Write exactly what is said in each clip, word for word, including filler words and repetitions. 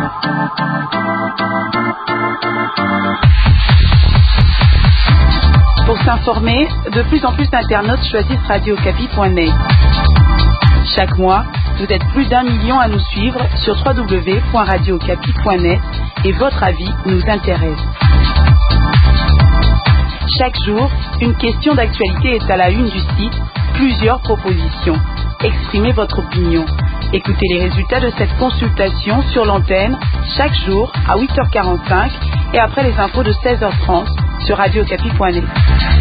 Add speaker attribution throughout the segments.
Speaker 1: Pour s'informer, de plus en plus d'internautes choisissent radio okapi point net. Chaque mois, vous êtes plus d'un million à nous suivre sur w w w point radio okapi point net et votre avis nous intéresse. Chaque jour, une question d'actualité est à la une du site, plusieurs propositions. Exprimez votre opinion. Écoutez les résultats de cette consultation sur l'antenne chaque jour à huit heures quarante-cinq et après les infos de seize heures trente sur radio okapi point net.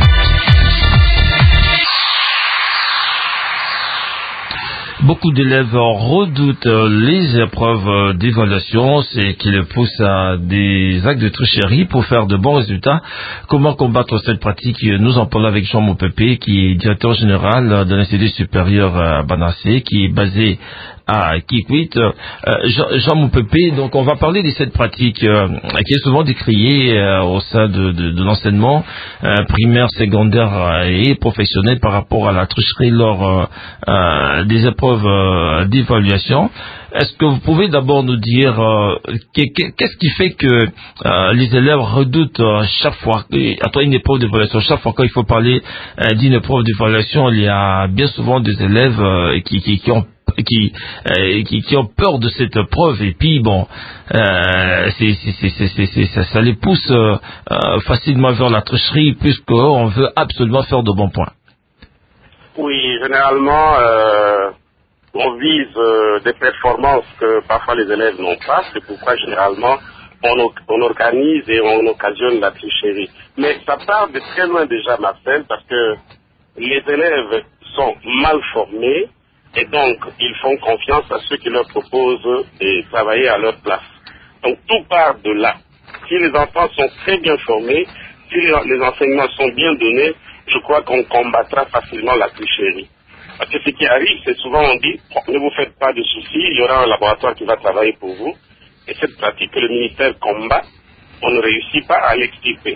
Speaker 2: Beaucoup d'élèves redoutent les épreuves d'évaluation, c'est qui les pousse à des actes de tricherie pour faire de bons résultats. Comment combattre cette pratique? Nous en parlons avec Jean Moupépé, qui est directeur général de l'Institut supérieur Banassé, qui est basé à Kikwit. Euh, Jean, Jean Moupépé, donc on va parler de cette pratique euh, qui est souvent décriée euh, au sein de, de, de l'enseignement euh, primaire, secondaire et professionnel par rapport à la tricherie lors euh, euh, des épreuves euh, d'évaluation. Est-ce que vous pouvez d'abord nous dire euh, qu'est-ce qui fait que euh, les élèves redoutent euh, chaque fois, après une épreuve d'évaluation, chaque fois qu'il faut parler euh, d'une épreuve d'évaluation, il y a bien souvent des élèves euh, qui, qui, qui ont Qui, euh, qui qui ont peur de cette preuve et puis bon euh, c'est, c'est, c'est, c'est, c'est, ça, ça les pousse euh, euh, facilement vers la tricherie puisqu'on veut absolument faire de bons points.
Speaker 3: Oui, généralement euh, on vise euh, des performances que parfois les élèves n'ont pas, c'est pourquoi généralement on, on organise et on occasionne la tricherie. Mais ça part de très loin déjà, Marcel, parce que les élèves sont mal formés. Et donc, ils font confiance à ceux qui leur proposent de travailler à leur place. Donc, tout part de là. Si les enfants sont très bien formés, si les enseignements sont bien donnés, je crois qu'on combattra facilement la tricherie. Parce que ce qui arrive, c'est souvent on dit, ne vous faites pas de soucis, il y aura un laboratoire qui va travailler pour vous. Et cette pratique que le ministère combat, on ne réussit pas à l'extirper.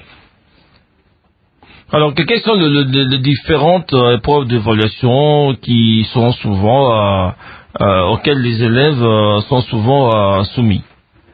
Speaker 2: Alors, quelles sont les, les, les différentes euh, épreuves d'évaluation qui sont souvent, euh, euh, auxquelles les élèves euh, sont souvent euh, soumis?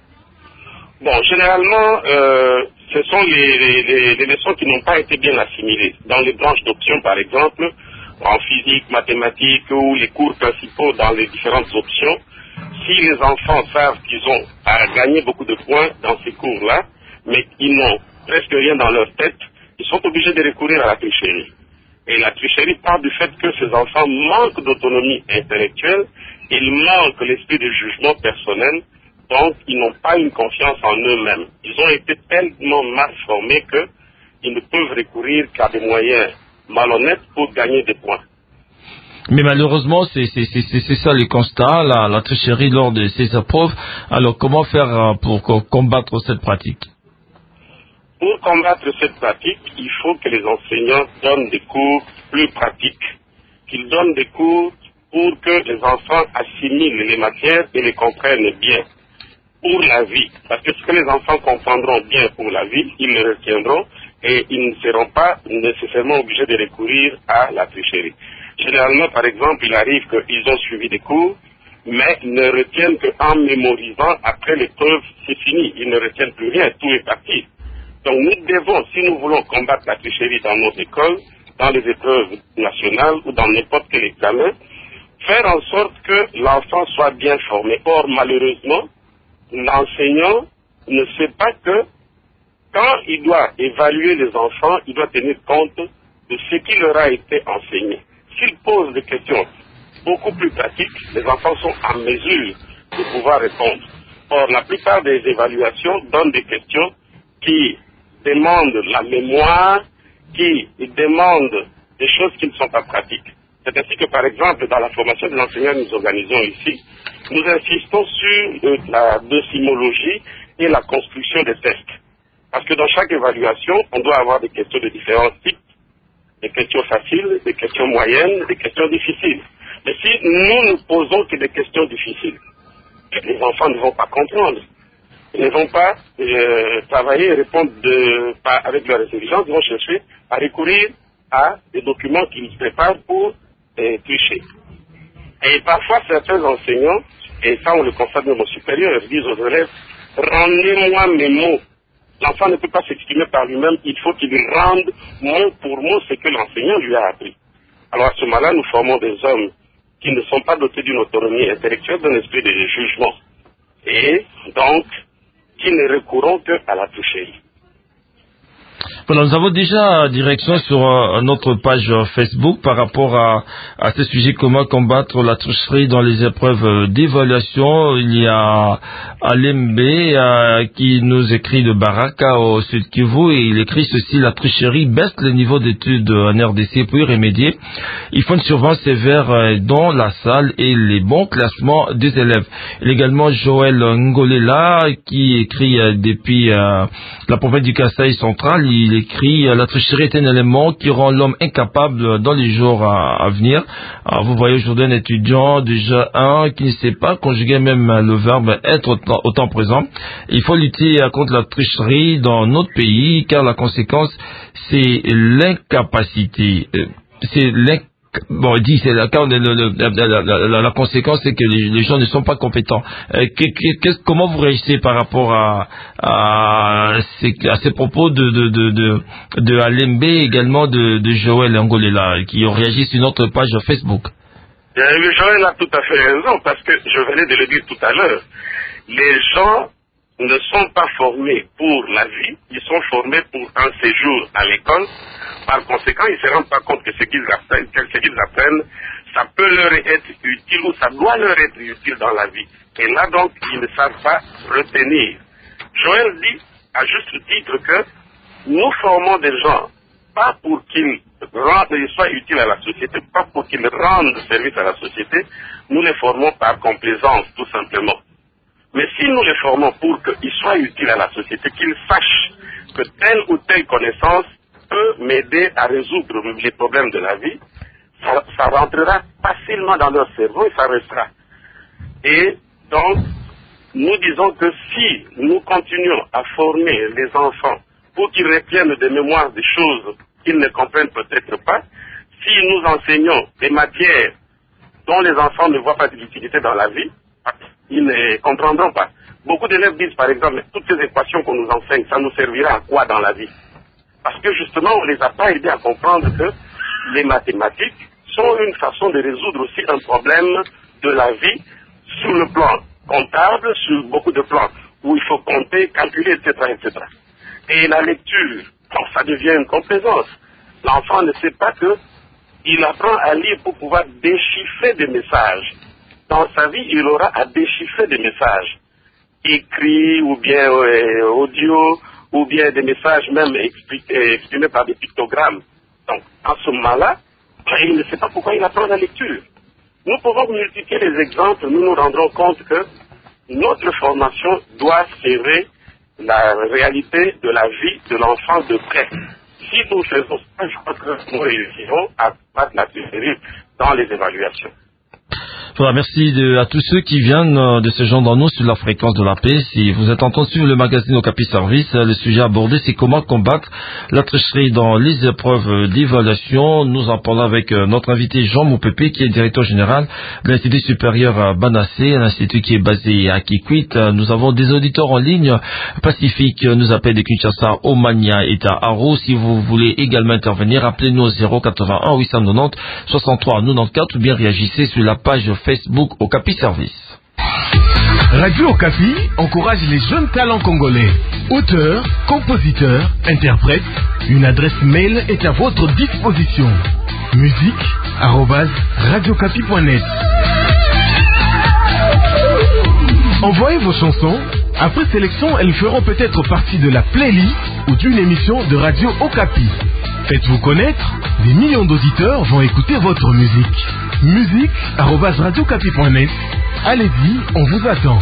Speaker 3: Bon, généralement, euh, ce sont les, les, les leçons qui n'ont pas été bien assimilées. Dans les branches d'options, par exemple, en physique, mathématiques ou les cours principaux dans les différentes options, si les enfants savent qu'ils ont à gagner beaucoup de points dans ces cours-là, mais qu'ils n'ont presque rien dans leur tête, ils sont obligés de recourir à la tricherie. Et la tricherie part du fait que ces enfants manquent d'autonomie intellectuelle, ils manquent l'esprit de jugement personnel, donc ils n'ont pas une confiance en eux-mêmes. Ils ont été tellement mal formés qu'ils ne peuvent recourir qu'à des moyens malhonnêtes pour gagner des points.
Speaker 2: Mais malheureusement, c'est, c'est, c'est, c'est ça le constat, la, la tricherie lors de ces épreuves. Alors comment faire pour combattre cette pratique?
Speaker 3: Pour combattre cette pratique, il faut que les enseignants donnent des cours plus pratiques, qu'ils donnent des cours pour que les enfants assimilent les matières et les comprennent bien pour la vie. Parce que ce que les enfants comprendront bien pour la vie, ils le retiendront et ils ne seront pas nécessairement obligés de recourir à la tricherie. Généralement, par exemple, il arrive qu'ils ont suivi des cours, mais ils ne retiennent qu'en mémorisant, après l'épreuve, c'est fini. Ils ne retiennent plus rien, tout est parti. Donc nous devons, si nous voulons combattre la tricherie dans nos écoles, dans les épreuves nationales ou dans n'importe quel examen, faire en sorte que l'enfant soit bien formé. Or, malheureusement, l'enseignant ne sait pas que quand il doit évaluer les enfants, il doit tenir compte de ce qui leur a été enseigné. S'il pose des questions beaucoup plus pratiques, les enfants sont en mesure de pouvoir répondre. Or, la plupart des évaluations donnent des questions qui demandent la mémoire, qui demandent des choses qui ne sont pas pratiques. C'est ainsi que, par exemple, dans la formation des enseignants que nous organisons ici, nous insistons sur euh, la décimologie et la construction des tests. Parce que dans chaque évaluation, on doit avoir des questions de différents types, des questions faciles, des questions moyennes, des questions difficiles. Mais si nous ne posons que des questions difficiles, les enfants ne vont pas comprendre. Ils ne vont pas euh, travailler et répondre de, pas avec leur intelligence, ils vont chercher à recourir à des documents qu'ils préparent pour euh, tricher. Et parfois, certains enseignants Et ça, on le constate même aux supérieurs. Ils disent aux élèves, rendez-moi mes mots. L'enfant ne peut pas s'exprimer par lui-même, il faut qu'il rende mot pour mot ce que l'enseignant lui a appris. Alors à ce moment-là, nous formons des hommes qui ne sont pas dotés d'une autonomie intellectuelle, d'un esprit de jugement. Et donc, qui ne recourront qu'à la toucherie.
Speaker 2: Voilà, nous avons déjà direction sur euh, notre page euh, Facebook par rapport à, à ce sujet, comment combattre la tricherie dans les épreuves euh, d'évaluation. Il y a Alembe euh, qui nous écrit de Baraka au Sud Kivu et il écrit ceci: la tricherie baisse le niveau d'études en R D C pour y remédier. Il faut une surveillance sévère euh, dans la salle et les bons classements des élèves. Il y a également Joël Ngolela qui écrit euh, depuis euh, la province du Kasaï central. Il écrit: la tricherie est un élément qui rend l'homme incapable dans les jours à, à venir. Alors, vous voyez aujourd'hui un étudiant, déjà un, qui ne sait pas conjuguer même le verbe être au temps, au temps présent. Il faut lutter contre la tricherie dans notre pays, car la conséquence, c'est l'incapacité. C'est l'incapacité. Bon, il dit, c'est la, la, la, la, la, la conséquence, c'est que les, les gens ne sont pas compétents. Euh, que, que, comment vous réagissez par rapport à, à, ces, à ces propos de, de, de, de, de Alembe et également de, de Joël Ngolela, qui ont réagi sur notre page Facebook?
Speaker 3: euh, Joël a tout à fait raison, parce que je venais de le dire tout à l'heure. Les gens ne sont pas formés pour la vie, ils sont formés pour un séjour à l'école. Par conséquent, ils ne se rendent pas compte que ce qu'ils apprennent, que ce qu'ils apprennent, ça peut leur être utile ou ça doit leur être utile dans la vie. Et là, donc, ils ne savent pas retenir. Joël dit, à juste titre, que nous formons des gens, pas pour qu'ils rendent, soient utiles à la société, pas pour qu'ils rendent service à la société, nous les formons par complaisance, tout simplement. Mais si nous les formons pour qu'ils soient utiles à la société, qu'ils sachent que telle ou telle connaissance peut m'aider à résoudre les problèmes de la vie, ça, ça rentrera facilement dans leur cerveau et ça restera. Et donc, nous disons que si nous continuons à former les enfants pour qu'ils retiennent de mémoire des choses qu'ils ne comprennent peut-être pas, si nous enseignons des matières dont les enfants ne voient pas d'utilité dans la vie, ils ne comprendront pas. Beaucoup d'élèves disent, par exemple, toutes ces équations qu'on nous enseigne, ça nous servira à quoi dans la vie? Parce que justement, on ne les a pas aidés à comprendre que les mathématiques sont une façon de résoudre aussi un problème de la vie sur le plan comptable, sur beaucoup de plans, où il faut compter, calculer, et cetera, et cetera. Et la lecture, bon, ça devient une complaisance. L'enfant ne sait pas qu'il apprend à lire pour pouvoir déchiffrer des messages. Dans sa vie, il aura à déchiffrer des messages, écrits ou bien euh, audio, ou bien des messages même exprimés par des pictogrammes. Donc, en ce moment-là, il ne sait pas pourquoi il apprend la lecture. Nous pouvons multiplier les exemples, nous nous rendrons compte que notre formation doit serrer la réalité de la vie de l'enfant de près. Si nous faisons ça, je crois que nous réussirons à battre la tricherie dans les évaluations.
Speaker 2: Voilà, merci de, à tous ceux qui viennent de se joindre à nous sur la fréquence de la paix. Si vous êtes en train de suivre le magazine Okapi Service, le sujet abordé, c'est comment combattre la tricherie dans les épreuves d'évaluation. Nous en parlons avec notre invité Jean Moupépé, qui est directeur général de l'Institut supérieur Banassé, un institut qui est basé à Kikwit. Nous avons des auditeurs en ligne. Pacifique nous appelle de Kinshasa, Omania et à Haro. Si vous voulez également intervenir, appelez-nous au zéro quatre-vingt-un huit cent quatre-vingt-dix soixante-trois quatre-vingt-quatorze ou bien réagissez sur la page Facebook Okapi Service.
Speaker 4: Radio Okapi encourage les jeunes talents congolais. Auteurs, compositeurs, interprètes, une adresse mail est à votre disposition. musique arobase radiocapi point net. Envoyez vos chansons. Après sélection, elles feront peut-être partie de la playlist ou d'une émission de Radio Okapi. Faites-vous connaître, des millions d'auditeurs vont écouter votre musique. musique arobase radiocapi point net. Allez-y, on vous attend.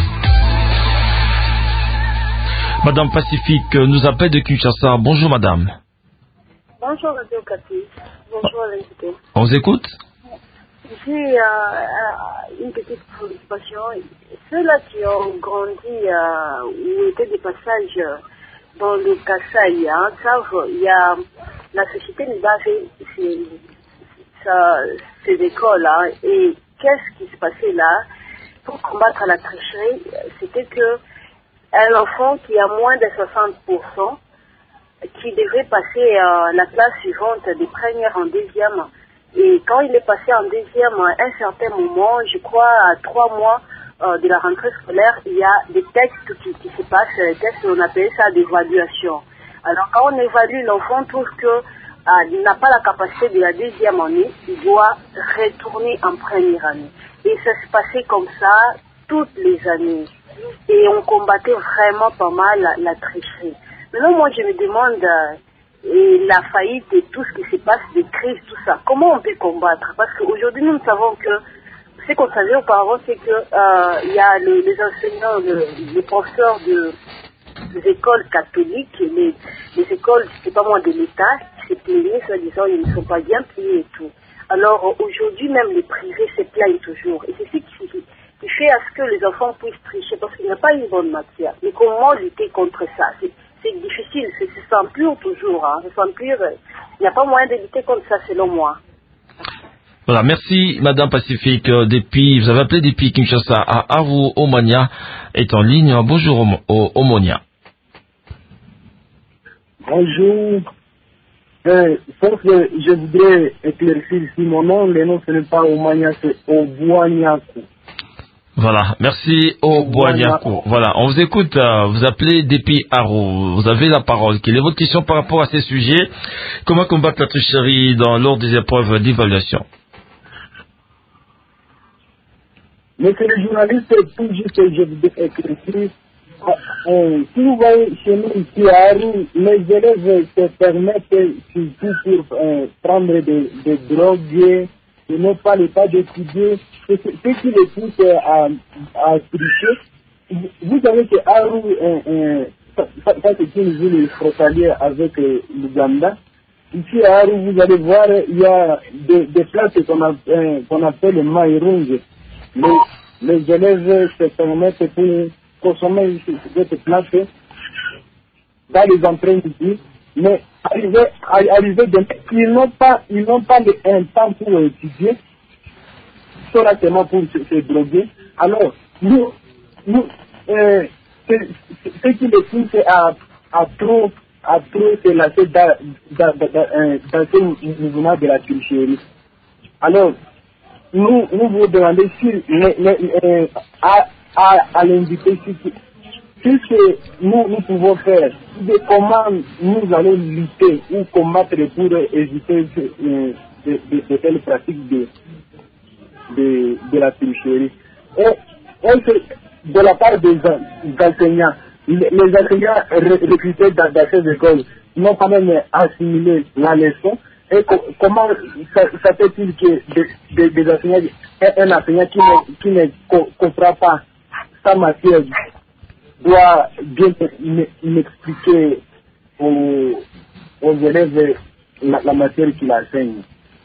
Speaker 2: Madame Pacifique nous appelle de Kinshasa. Bonjour madame.
Speaker 5: Bonjour Radio Okapi. Bonjour à l'invité.
Speaker 2: On vous écoute?
Speaker 5: J'ai euh, une petite préoccupation. Ceux-là qui ont grandi euh, ou étaient des passages dans le Kasaï, hein, savent, il y a la société basée sur ces écoles, hein, et qu'est-ce qui se passait là? pour combattre la tricherie, c'était que un enfant qui a moins de soixante pour cent, qui devait passer euh, la classe suivante des premières en deuxième, et quand il est passé en deuxième, à un certain moment, je crois à trois mois euh, de la rentrée scolaire, il y a des textes qui, qui se passent, des tests, on appelle ça d'évaluation. Alors quand on évalue, l'enfant trouve que euh, il n'a pas la capacité de la deuxième année, il doit retourner en première année. Et ça se passait comme ça toutes les années. Et on combattait vraiment pas mal la, la tricherie. Maintenant, moi, je me demande, euh, et la faillite et tout ce qui se passe, des crises, tout ça, comment on peut combattre? Parce qu'aujourd'hui, nous savons que ce qu'on savait auparavant, c'est que euh, il y a le, les enseignants, le, les professeurs de, des écoles catholiques, les, les écoles, c'est pas moi de l'État, qui se plaignaient, soi-disant, ils ne sont pas bien payés et tout. Alors, aujourd'hui, même les privés se plaignent toujours. Et c'est ce qui, qui, qui fait à ce que les enfants puissent tricher, parce qu'il n'y a pas une bonne matière. Mais comment lutter contre ça? C'est, c'est difficile, c'est, c'est s'empire toujours. Hein. C'est s'empire, il n'y a pas moyen de lutter contre ça, selon moi.
Speaker 2: Voilà, merci Madame Pacifique. Euh, depuis, vous avez appelé depuis Kinshasa à Aru Omania est en ligne. Bonjour Om- O- Omonia.
Speaker 6: Bonjour. Euh, sauf que je voudrais éclaircir si mon nom, le nom ce n'est pas Omania, c'est Oboignakou.
Speaker 2: Voilà, merci Oboignakou. Voilà, on vous écoute, euh, vous appelez depuis Aru, vous avez la parole. Quelle est votre question par rapport à ces sujets? Comment combattre la tricherie dans, lors des épreuves d'évaluation?
Speaker 6: Monsieur le journaliste, tout juste que je voudrais éclaircir. Euh, si vous voyez chez nous ici à Aru, les élèves se permettent surtout pour euh, prendre des, des drogues, ils n'ont pas le temps d'étudier. C'est ce ce qui les pousse à, à tricher. Vous, vous savez que Aru, euh, euh, ça, ça, ça c'est une ville frontalière avec euh, l'Ouganda. Ici à Aru, vous allez voir, il y a des, des places qu'on, a, euh, qu'on appelle maïrunge. Les, les élèves se permettent pour consommer cette place dans les entraînes ici, mais arrivé, arrivé de, ils n'ont pas, ils n'ont pas le, un temps pour étudier, seulement pour se, se droguer. Alors, nous, nous, euh, c'est, c'est, ce qui les pousse à, à trop, à trop se lancer dans, dans, dans, dans, dans ce mouvement de la tricherie. Alors, nous, nous vous demandons si, les, les, euh, à, à, à l'inviter, si, si que nous, nous pouvons faire, de comment nous allons lutter ou combattre pour éviter euh, de, de, de telles pratiques de, de, de la tricherie. Et, et de la part des, des enseignants, les, les enseignants recrutés dans, dans ces écoles n'ont quand même assimilé la leçon. Et co- comment ça, ça fait-il que des, des, des enseignants, un enseignant qui ne, qui ne co- comprend pas sa matière doit bien m'expliquer aux, aux élèves la, la matière qu'il enseigne.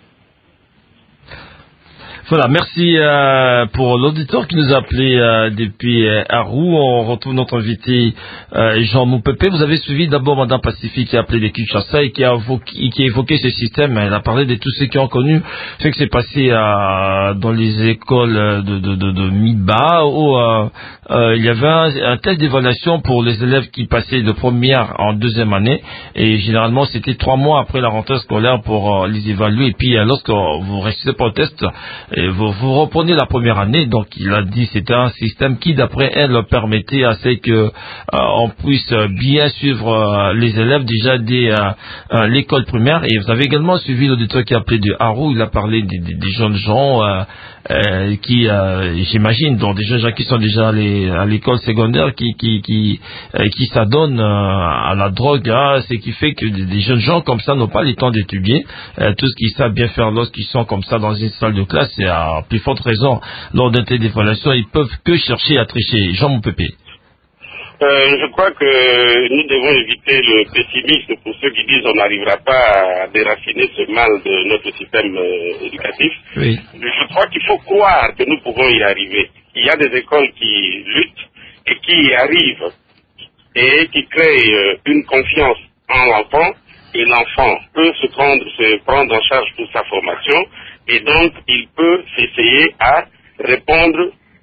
Speaker 2: Voilà, merci euh, pour l'auditeur qui nous a appelé euh, depuis euh, Aru. On retrouve notre invité euh, Jean Moupépé. Vous avez suivi d'abord Madame Pacifique qui a appelé de Kinshasa et qui a, évoqué, qui a évoqué ce système. Elle a parlé de tous ceux qui ont connu ce qui s'est passé euh, dans les écoles de, de, de, de Midba où euh, euh, il y avait un, un test d'évaluation pour les élèves qui passaient de première en deuxième année et généralement c'était trois mois après la rentrée scolaire pour euh, les évaluer et puis euh, lorsque vous réussissez pas au test et vous, vous reprenez la première année, donc il a dit c'était un système qui d'après elle permettait à ce que euh, on puisse bien suivre euh, les élèves déjà dès euh, euh, l'école primaire. Et vous avez également suivi l'auditeur qui a appelé de Aru, il a parlé des, des, des jeunes gens euh, euh, qui, euh, j'imagine, donc des jeunes gens qui sont déjà allés à l'école secondaire, qui qui qui, euh, qui s'adonnent euh, à la drogue, hein, ce qui fait que des, des jeunes gens comme ça n'ont pas le temps d'étudier euh, tout ce qu'ils savent bien faire lorsqu'ils sont comme ça dans une salle de classe. Et à plus forte raison, lors d'un test d'évaluation, ils peuvent que chercher à tricher. Jean Moupépé.
Speaker 3: Euh, je crois que nous devons éviter le pessimisme pour ceux qui disent qu'on n'arrivera pas à déraciner ce mal de notre système euh, éducatif.
Speaker 2: Oui.
Speaker 3: Je crois qu'il faut croire que nous pouvons y arriver. Il y a des écoles qui luttent et qui y arrivent et qui créent euh, une confiance en l'enfant et l'enfant peut se prendre, se prendre en charge pour sa formation et donc il peut s'essayer à répondre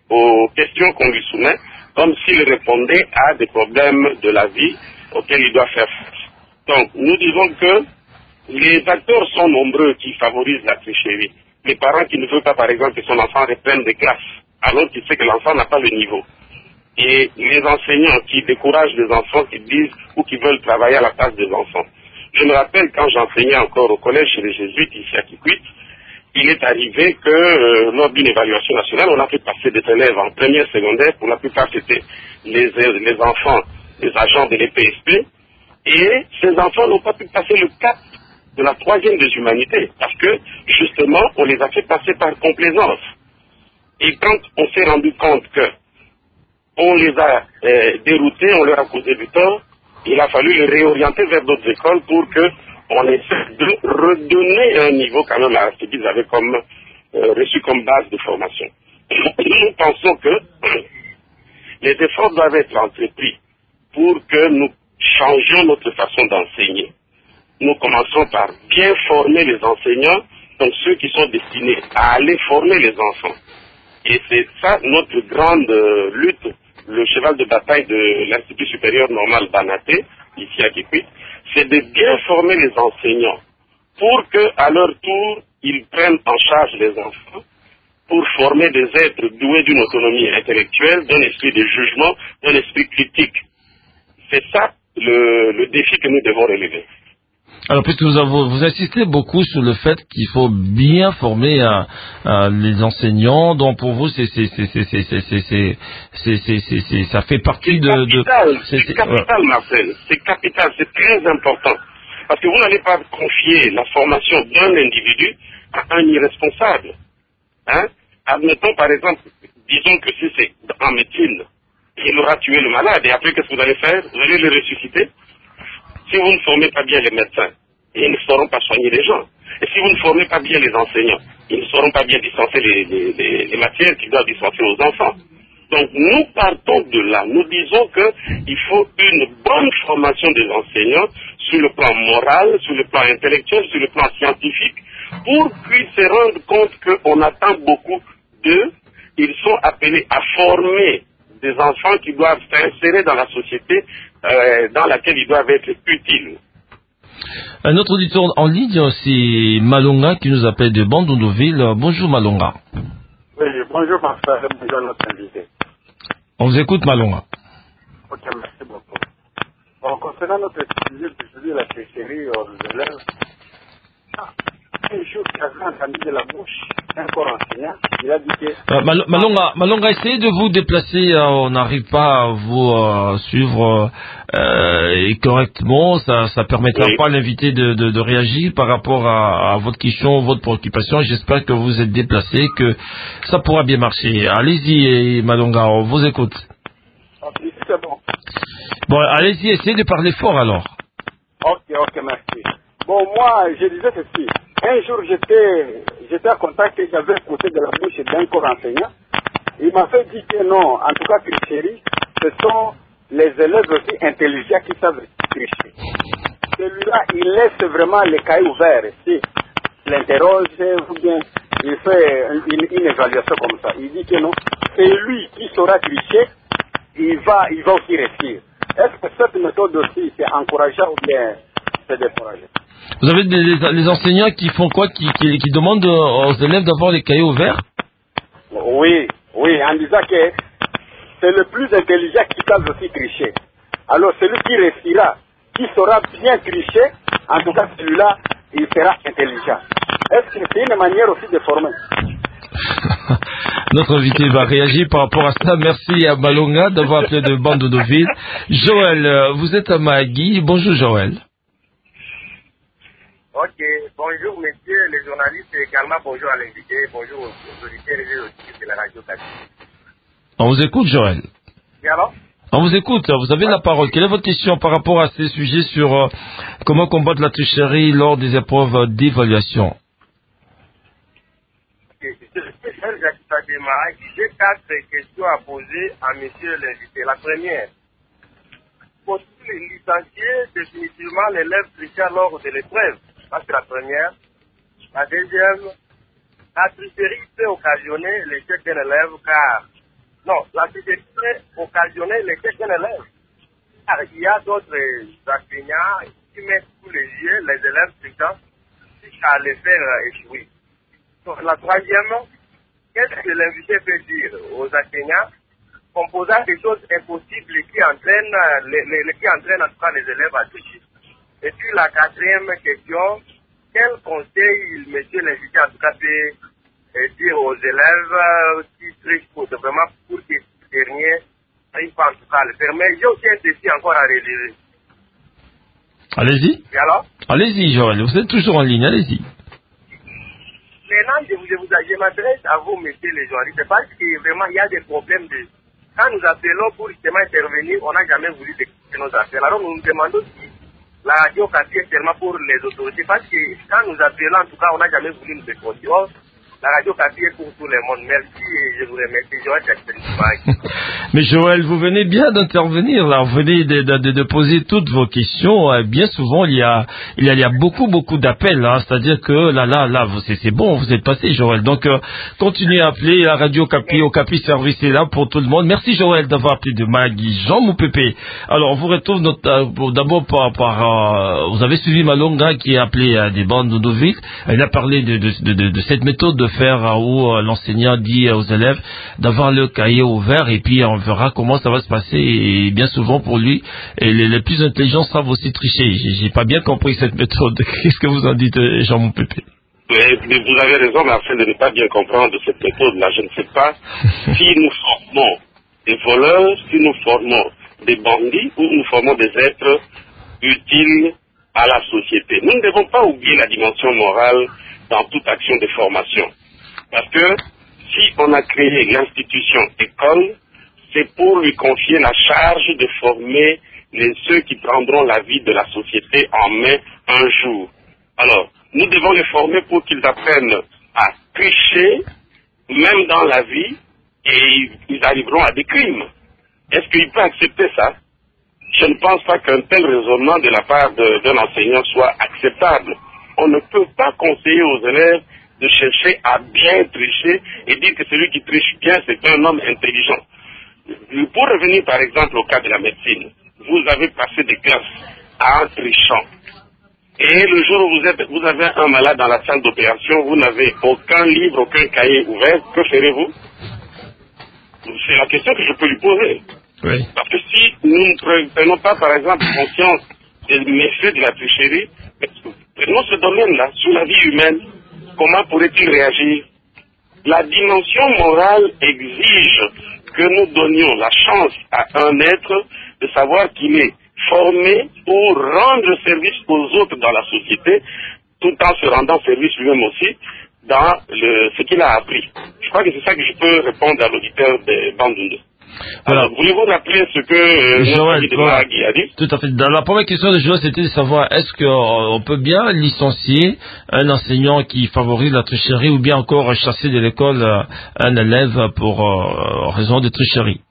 Speaker 3: aux questions qu'on lui soumet, comme s'il répondait à des problèmes de la vie auxquels il doit faire face. Donc, nous disons que les acteurs sont nombreux qui favorisent la tricherie. Les parents qui ne veulent pas, par exemple, que son enfant reprenne des classes, alors qu'il sait que l'enfant n'a pas le niveau. Et les enseignants qui découragent les enfants, qui disent ou qui veulent travailler à la place des enfants. Je me rappelle quand j'enseignais encore au collège chez les jésuites ici à Kikwit, il est arrivé que euh, lors d'une évaluation nationale, on a fait passer des élèves en première secondaire, pour la plupart c'était les, les enfants des agents de l'E P S P, et ces enfants n'ont pas pu passer le cap de la troisième des humanités, parce que justement on les a fait passer par complaisance. Et quand on s'est rendu compte que on les a euh, déroutés, on leur a causé du tort, il a fallu les réorienter vers d'autres écoles pour que on essaie de redonner un niveau quand même à ce qu'ils avaient comme, euh, reçu comme base de formation. Nous pensons que les efforts doivent être entrepris pour que nous changions notre façon d'enseigner. Nous commençons par bien former les enseignants, donc ceux qui sont destinés à aller former les enfants. Et c'est ça notre grande euh, lutte, le cheval de bataille de l'Institut supérieur normal Banaté, ici à Kikwit, c'est de bien former les enseignants pour qu'à leur tour, ils prennent en charge les enfants pour former des êtres doués d'une autonomie intellectuelle, d'un esprit de jugement, d'un esprit critique. C'est ça le, le défi que nous devons relever.
Speaker 2: Alors, puisque vous, avez, vous insistez beaucoup sur le fait qu'il faut bien former euh, euh, les enseignants, donc pour vous, c'est, c'est, c'est, c'est, c'est, c'est, c'est, c'est, c'est, c'est, c'est, c'est, ça fait partie de...
Speaker 3: Capital,
Speaker 2: de c'est,
Speaker 3: c'est capital, Marcel, c'est capital, c'est très important. Parce que vous n'allez pas confier la formation d'un individu à un irresponsable. Hein? Admettons, par exemple, disons que si c'est en médecine, il aura tué le malade, et après, qu'est-ce que vous allez faire? Vous allez le ressusciter? Si vous ne formez pas bien les médecins, ils ne sauront pas soigner les gens. Et si vous ne formez pas bien les enseignants, ils ne sauront pas bien dispenser les, les, les, les matières qu'ils doivent dispenser aux enfants. Donc nous partons de là. Nous disons qu'il faut une bonne formation des enseignants sur le plan moral, sur le plan intellectuel, sur le plan scientifique, pour qu'ils se rendent compte qu'on attend beaucoup d'eux. Ils sont appelés à former des enfants qui doivent s'insérer dans la société euh, dans laquelle ils doivent être utiles.
Speaker 2: Un autre auditeur en ligne, c'est Malonga qui nous appelle de Bandondoville. Bonjour Malonga.
Speaker 7: Oui, bonjour Marcel, bonjour notre invité.
Speaker 2: On vous écoute Malonga.
Speaker 7: Ok, merci beaucoup. Bon, concernant notre sujet d'aujourd'hui, la tricherie aux élèves, un jour, j'avais entendu de la bouche un corps enseignant, il a dit que...
Speaker 2: Euh, Mal- Malonga, Malonga, essayez de vous déplacer, euh, on n'arrive pas à vous euh, suivre euh, et correctement, ça ça permettra
Speaker 3: Oui.
Speaker 2: pas à l'invité de, de, de réagir par rapport à, à votre question, votre préoccupation. J'espère que vous êtes déplacé, que ça pourra bien marcher. Allez-y Malonga, on vous écoute.
Speaker 7: Ok, c'est bon.
Speaker 2: Bon, allez-y, essayez de parler fort alors.
Speaker 7: Ok, ok, merci. Bon, moi, je disais ceci. Un jour, j'étais, j'étais à contact et j'avais écouté de la bouche d'un corps enseignant. Il m'a fait dire que non, en tout cas, tricherie, ce sont les élèves aussi intelligents qui savent tricher. Celui-là, il laisse vraiment les cahiers ouverts. Si il l'interroge ou bien il fait une, une évaluation comme ça. Il dit que non, c'est lui qui saura tricher, il va, il va aussi réussir. Est-ce que cette méthode aussi, c'est encourageant ou bien c'est décourageant?
Speaker 2: Vous avez des, des, des enseignants qui font quoi, qui, qui, qui demandent aux élèves d'avoir les cahiers ouverts?
Speaker 7: Oui, oui, en disant que c'est le plus intelligent qui savent aussi tricher. Alors celui qui réussira, qui saura bien tricher, en tout cas celui-là, il sera intelligent. Est-ce que c'est une manière aussi de former?
Speaker 2: Notre invité va réagir par rapport à ça. Merci à Malonga d'avoir appelé de Bandondoville. Joël, vous êtes à Mahagui. Bonjour Joël.
Speaker 8: Ok, bonjour messieurs les journalistes et également bonjour à l'invité, bonjour aux auditeurs et aux auditeurs de la radio Kapi.
Speaker 2: On vous écoute Joël.
Speaker 8: Et alors?
Speaker 2: On vous écoute, vous avez la parole. Quelle est votre question par rapport à ces sujets sur euh, comment combattre la tricherie lors des épreuves d'évaluation?
Speaker 8: Okay. J'ai quatre questions à poser à monsieur l'invité. La première, faut-il licencier définitivement l'élève tricheur lors de l'épreuve? Ça, c'est la première. La deuxième, la tricherie peut occasionner l'échec d'un élève car Non, la tricherie occasionnelle n'était qu'un élève. Car il y a d'autres enseignants qui mettent sous les yeux les élèves trichants jusqu'à les faire échouer. Donc, la troisième, qu'est-ce que l'invité peut dire aux enseignants composant des choses impossibles qui entraînent, les, les, qui entraînent en tout cas les élèves à tricher. Et puis la quatrième question, quel conseil monsieur l'invité en tout cas peut dire aux élèves euh, qui trichent pour, vraiment pour que ces derniers n'arrivent pas en tout cas à le faire. Mais j'ai aussi un défi encore à réaliser.
Speaker 2: Allez-y.
Speaker 8: Et alors?
Speaker 2: Allez-y, Joël, vous êtes toujours en ligne, allez-y.
Speaker 8: Maintenant, je, vous, je, vous, je m'adresse à vous, messieurs les journalistes, parce que vraiment, il y a des problèmes de... Quand nous appelons pour justement intervenir, on n'a jamais voulu découper nos affaires. Alors, nous nous demandons si la radio Okapi est seulement pour les autorités, parce que quand nous appelons, en tout cas, on n'a jamais voulu nous décompter. La radio Okapi est pour tout le monde. Merci et je vous remercie. Joël,
Speaker 2: mais Joël, vous venez bien d'intervenir là. Vous venez de, de, de poser toutes vos questions. Bien souvent, il y a, il y a, il y a beaucoup, beaucoup d'appels. Hein. C'est-à-dire que là, là, là, c'est, c'est bon, vous êtes passé, Joël. Donc, euh, continuez à appeler. La radio Okapi, Okapi Service est là pour tout le monde. Merci, Joël, d'avoir appelé de Magui, Jean Moupépé. Alors, on vous retrouve notre, euh, d'abord par, par euh, vous avez suivi Malonga qui a appelé euh, des bandes d'Odovic. Elle a parlé de, de, de, de, de cette méthode de faire euh, où euh, l'enseignant dit aux élèves d'avoir le cahier ouvert et puis on verra comment ça va se passer. Et bien souvent pour lui, et les, les plus intelligents savent aussi tricher. J'ai, j'ai pas bien compris cette méthode. Qu'est-ce que vous en dites, Jean Moupépé?
Speaker 3: Mais vous avez raison, mais afin de ne pas bien comprendre cette méthode-là, je ne sais pas si nous formons des voleurs, si nous formons des bandits ou nous formons des êtres utiles à la société. Nous ne devons pas oublier la dimension morale dans toute action de formation. Parce que si on a créé l'institution école, c'est pour lui confier la charge de former les, ceux qui prendront la vie de la société en main un jour. Alors, nous devons les former pour qu'ils apprennent à tricher, même dans la vie, et ils arriveront à des crimes. Est-ce qu'il peut accepter ça? Je ne pense pas qu'un tel raisonnement de la part de, d'un enseignant soit acceptable. On ne peut pas conseiller aux élèves de chercher à bien tricher et dire que celui qui triche bien, c'est un homme intelligent. Pour revenir par exemple au cas de la médecine, vous avez passé des classes en trichant. Et le jour où vous, êtes, vous avez un malade dans la salle d'opération, vous n'avez aucun livre, aucun cahier ouvert, que ferez-vous? C'est la question que je peux lui poser.
Speaker 2: Oui.
Speaker 3: Parce que si nous ne prenons pas par exemple conscience des méfaits de la tricherie, prenons ce domaine-là, sur la vie humaine, comment pourrait-il réagir? La dimension morale exige que nous donnions la chance à un être de savoir qu'il est formé pour rendre service aux autres dans la société, tout en se rendant service lui-même aussi dans le, ce qu'il a appris. Je crois que c'est ça que je peux répondre à l'auditeur de Bandunde.
Speaker 2: Voilà.
Speaker 3: Alors, voulez-vous rappeler ce que euh,
Speaker 2: Joël,
Speaker 3: de
Speaker 2: voilà.
Speaker 3: Magui a dit?
Speaker 2: Tout à fait. Dans la première question de Joël, c'était de savoir est-ce qu'on peut bien licencier un enseignant qui favorise la tricherie ou bien encore chasser de l'école un élève pour euh, raison de tricherie?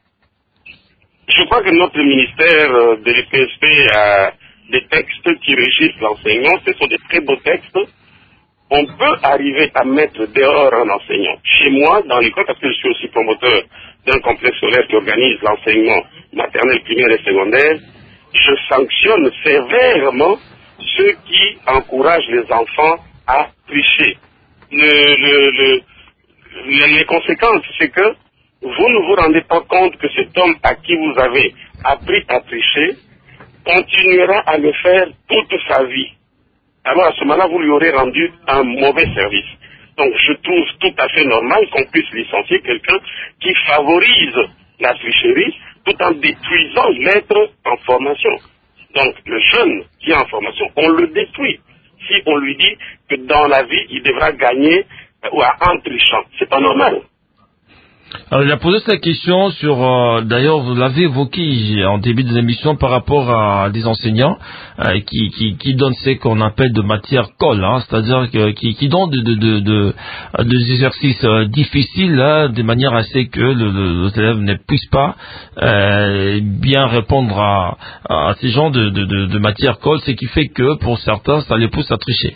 Speaker 3: Je crois que notre ministère de l'E P S P a des textes qui régissent l'enseignant. Ce sont des très beaux textes. On peut arriver à mettre dehors un enseignant. Chez moi, dans l'école, parce que je suis aussi promoteur d'un complexe scolaire qui organise l'enseignement maternel, primaire et secondaire, je sanctionne sévèrement ceux qui encouragent les enfants à tricher. Le, le, le, les conséquences, c'est que vous ne vous rendez pas compte que cet homme à qui vous avez appris à tricher continuera à le faire toute sa vie. Alors à ce moment-là, vous lui aurez rendu un mauvais service. Donc je trouve tout à fait normal qu'on puisse licencier quelqu'un qui favorise la tricherie tout en détruisant l'être en formation. Donc le jeune qui est en formation, on le détruit si on lui dit que dans la vie, il devra gagner ou en trichant. C'est pas normal.
Speaker 2: Alors, il a posé cette question sur, euh, d'ailleurs, vous l'avez évoqué en début de l'émission par rapport à des enseignants euh, qui, qui, qui donnent ce qu'on appelle de matière colle, hein, c'est-à-dire que, qui, qui donnent de, de, de, de, des exercices euh, difficiles hein, de manière à ce que le, le, les élèves ne puissent pas euh, bien répondre à, à ces genres de, de, de, de matière colle, ce qui fait que pour certains, ça les pousse à tricher.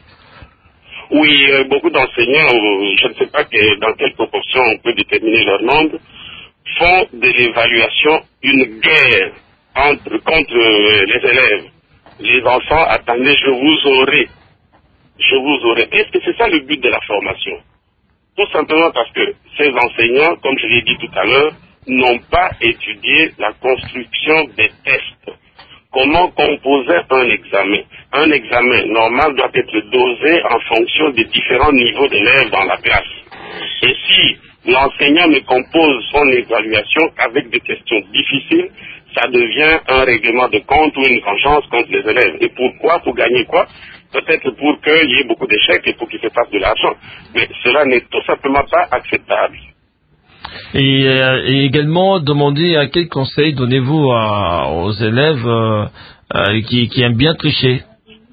Speaker 3: Oui, euh, beaucoup d'enseignants, euh, je ne sais pas que, dans quelle proportion on peut déterminer leur nombre, font de l'évaluation une guerre entre, contre les élèves. Les enfants, attendez, je vous aurai. Je vous aurai. Est-ce que c'est ça le but de la formation? Tout simplement parce que ces enseignants, comme je l'ai dit tout à l'heure, n'ont pas étudié la construction des tests. Comment composer un examen? Un examen normal doit être dosé en fonction des différents niveaux d'élèves dans la classe. Et si l'enseignant ne compose son évaluation qu'avec des questions difficiles, ça devient un règlement de compte ou une vengeance contre les élèves. Et pourquoi? Pour gagner quoi? Peut-être pour qu'il y ait beaucoup d'échecs et pour qu'ils se fassent de l'argent. Mais cela n'est tout simplement pas acceptable.
Speaker 2: Et, euh, et également, demandez à quel conseil donnez-vous à, aux élèves euh, euh, qui, qui aiment bien tricher?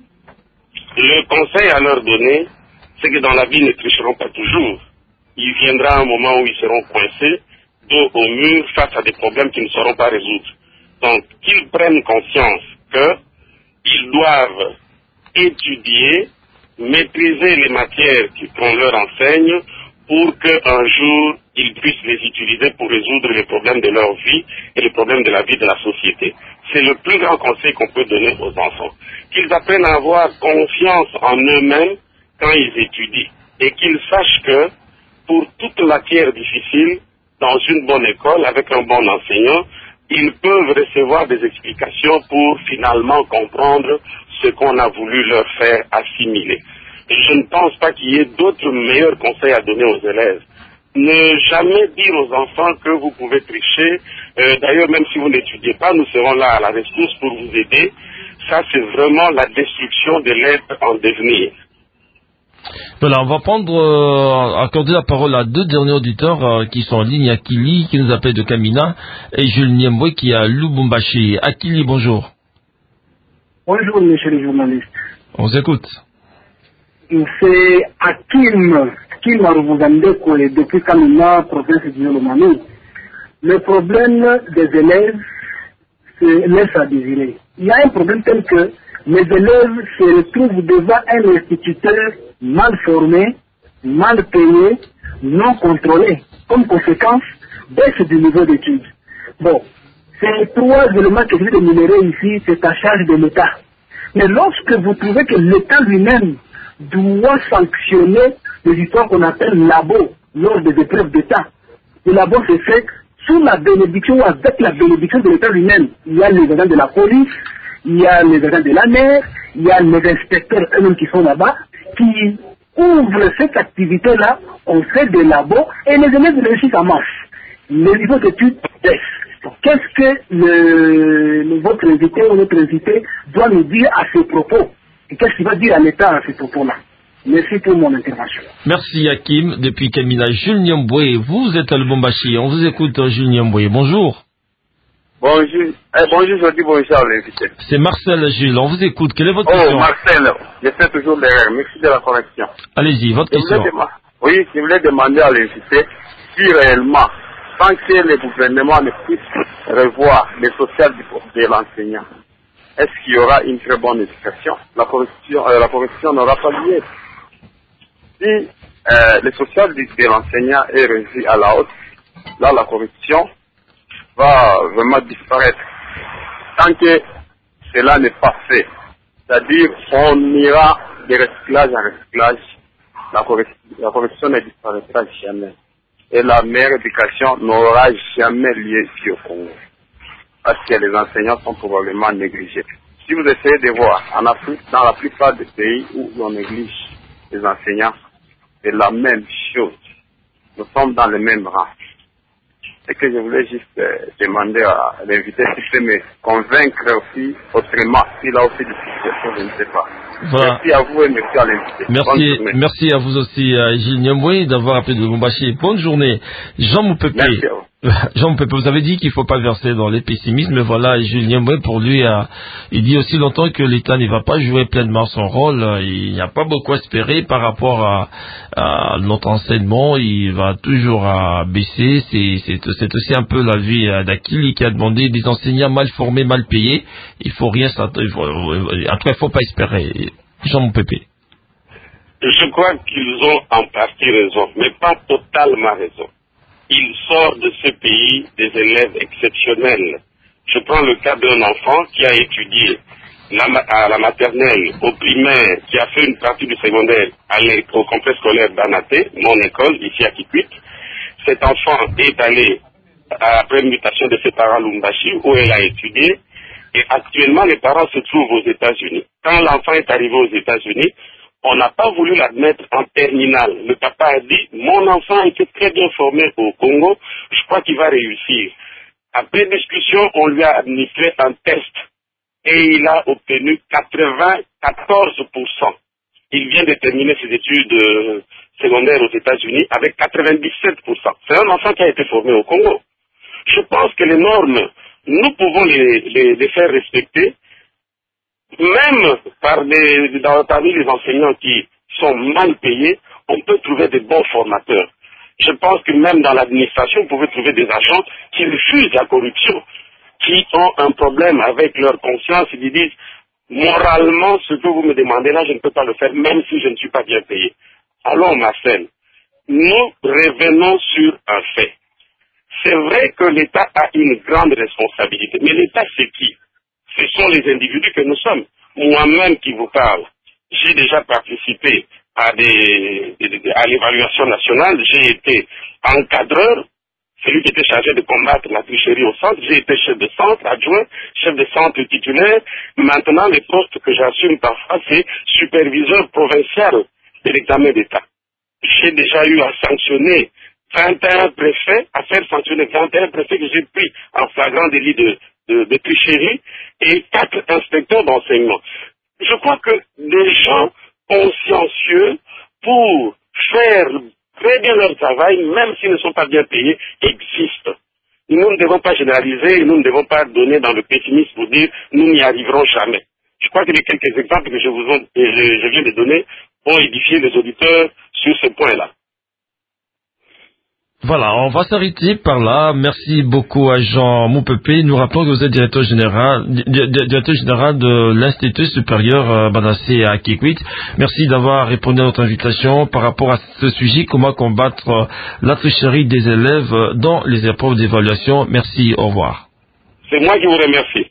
Speaker 3: Le conseil à leur donner, c'est que dans la vie, ils ne tricheront pas toujours. Il viendra un moment où ils seront coincés, dos au mur, face à des problèmes qu'ils ne sauront pas résoudre. Donc, qu'ils prennent conscience qu'ils doivent étudier, maîtriser les matières qu'on leur enseigne pour qu'un jour, ils puissent les utiliser pour résoudre les problèmes de leur vie et les problèmes de la vie de la société. C'est le plus grand conseil qu'on peut donner aux enfants. Qu'ils apprennent à avoir confiance en eux-mêmes quand ils étudient et qu'ils sachent que pour toute matière difficile, dans une bonne école, avec un bon enseignant, ils peuvent recevoir des explications pour finalement comprendre ce qu'on a voulu leur faire assimiler. Et je ne pense pas qu'il y ait d'autres meilleurs conseils à donner aux élèves. Ne jamais dire aux enfants que vous pouvez tricher. Euh, d'ailleurs, même si vous n'étudiez pas, nous serons là à la ressource pour vous aider. Ça, c'est vraiment la destruction de l'être en devenir.
Speaker 2: Voilà, on va prendre, euh, accorder la parole à deux derniers auditeurs euh, qui sont en ligne. Akili, qui nous appelle de Kamina, et Jules Niembwe, qui est à Lubumbashi. Akili, bonjour.
Speaker 9: Bonjour, monsieur le journaliste.
Speaker 2: On vous écoute.
Speaker 9: C'est Hakim, Hakim Arubuzandeko, depuis Kamina, province du Lomami. Le problème des élèves se laisse à désirer. Il y a un problème tel que les élèves se retrouvent devant un instituteur mal formé, mal payé, non contrôlé. Comme conséquence, baisse du niveau d'études. Bon, ces trois éléments que je vais énumérer ici, c'est à charge de l'État. Mais lorsque vous trouvez que l'État lui-même doit sanctionner les histoires qu'on appelle labo lors des épreuves d'État, le labo se fait sous la bénédiction ou avec la bénédiction de l'État lui-même. Il y a les agents de la police, il y a les agents de la mer, il y a les inspecteurs eux-mêmes qui sont là-bas, qui ouvrent cette activité-là, on fait des labos et les élèves réussissent en masse. Le niveau d'études baisse. Qu'est-ce que le, le, votre invité ou notre invité doit nous dire à ce propos? Et qu'est-ce qu'il va dire à l'État à ce propos-là? Merci pour mon intervention.
Speaker 2: Merci Hakim, depuis Kamina. Jules Niembwe, vous êtes à Lubumbashi. On vous écoute, Jules Niembwe. Bonjour.
Speaker 10: Bonjour, eh, bonjour, je dis bonjour à l'invité.
Speaker 2: C'est Marcel, Jules, on vous écoute. Quelle est votre
Speaker 10: oh,
Speaker 2: question?
Speaker 10: Oh, Marcel, je fais toujours l'erreur. Merci de la connexion.
Speaker 2: Allez-y, votre
Speaker 10: je
Speaker 2: question.
Speaker 10: Dema- oui, je voulais demander à l'invité si réellement, sans que le gouvernement ne puisse revoir les sociales de l'enseignant, est-ce qu'il y aura une très bonne éducation? La corruption, euh, la corruption n'aura pas lieu. Si euh, le social de, de l'enseignant est revu à la hausse, là, la corruption va vraiment disparaître. Tant que cela n'est pas fait, c'est-à-dire on ira de recyclage en recyclage, la corruption, la corruption ne disparaîtra jamais. Et la meilleure éducation n'aura jamais lieu ici au Congo. Parce que les enseignants sont probablement négligés. Si vous essayez de voir, en Afrique, dans la plupart des pays où on néglige les enseignants, c'est la même chose. Nous sommes dans le même rang. Et que je voulais juste euh, demander à l'invité s'il peut me convaincre aussi autrement, s'il a aussi des situations, je ne sais pas.
Speaker 2: Voilà.
Speaker 10: Merci à vous et merci à l'invité.
Speaker 2: Merci, merci à vous aussi, euh, Gilles Niembwe, d'avoir appelé de Lubumbashi. Bonne journée. Jean Moupépé.
Speaker 10: Merci à vous.
Speaker 2: Jean Moupépé, vous avez dit qu'il ne faut pas verser dans les pessimismes, mais voilà, Gilles Niembwe, pour lui, euh, il dit aussi longtemps que l'État ne va pas jouer pleinement son rôle. Il n'y a pas beaucoup à espérer par rapport à, à notre enseignement. Il va toujours à baisser. C'est, c'est, c'est aussi un peu la vie d'Akili qui a demandé des enseignants mal formés, mal payés. Il faut rien, il faut, en tout cas, il ne faut pas espérer. Jean Moupépé.
Speaker 3: Je crois qu'ils ont en partie raison, mais pas totalement raison. il sort de ce pays des élèves exceptionnels. Je prends le cas d'un enfant qui a étudié la, à la maternelle, au primaire, qui a fait une partie du secondaire à au complexe scolaire d'Anaté, mon école, ici à Kikwit. Cet enfant est allé à la première mutation de ses parents à Lumbashi, où elle a étudié, et actuellement les parents se trouvent aux États-Unis. Quand l'enfant est arrivé aux États-Unis, on n'a pas voulu l'admettre en terminale. Le papa a dit, mon enfant était très bien formé au Congo, je crois qu'il va réussir. Après discussion, on lui a administré un test et il a obtenu quatre-vingt-quatorze pour cent. Il vient de terminer ses études euh, secondaires aux États-Unis avec quatre-vingt-dix-sept pour cent. C'est un enfant qui a été formé au Congo. Je pense que les normes, nous pouvons les, les, les faire respecter, même par les, dans, parmi les enseignants qui sont mal payés, on peut trouver des bons formateurs. Je pense que même dans l'administration, vous pouvez trouver des agents qui refusent la corruption, qui ont un problème avec leur conscience et qui disent, moralement, ce que vous me demandez là, je ne peux pas le faire, même si je ne suis pas bien payé. Alors, Marcel, nous revenons sur un fait. C'est vrai que l'État a une grande responsabilité, mais l'État, c'est qui? Ce sont les individus que nous sommes. Moi-même qui vous parle, j'ai déjà participé à, des, à l'évaluation nationale, j'ai été encadreur, celui qui était chargé de combattre la tricherie au centre, j'ai été chef de centre, adjoint, chef de centre titulaire. Maintenant, les postes que j'assume parfois, c'est superviseur provincial de l'examen d'État. J'ai déjà eu à sanctionner vingt et un préfets, à faire sanctionner vingt et un préfets que j'ai pris en flagrant délit de, de, de tricherie et quatre inspecteurs d'enseignement. Je crois que des gens consciencieux pour faire très bien leur travail, même s'ils ne sont pas bien payés, existent. Nous ne devons pas généraliser, nous ne devons pas donner dans le pessimisme pour dire nous n'y arriverons jamais. Je crois que les quelques exemples que je vous en, je, je viens de donner ont édifié les auditeurs sur ce point-là.
Speaker 2: Voilà, on va s'arrêter par là. Merci beaucoup à Jean Moupepé. Nous rappelons que vous êtes directeur général, directeur général de l'Institut supérieur Banassé à Kikwit. Merci d'avoir répondu à notre invitation par rapport à ce sujet, comment combattre la tricherie des élèves dans les épreuves d'évaluation. Merci, au revoir.
Speaker 3: C'est moi qui vous remercie.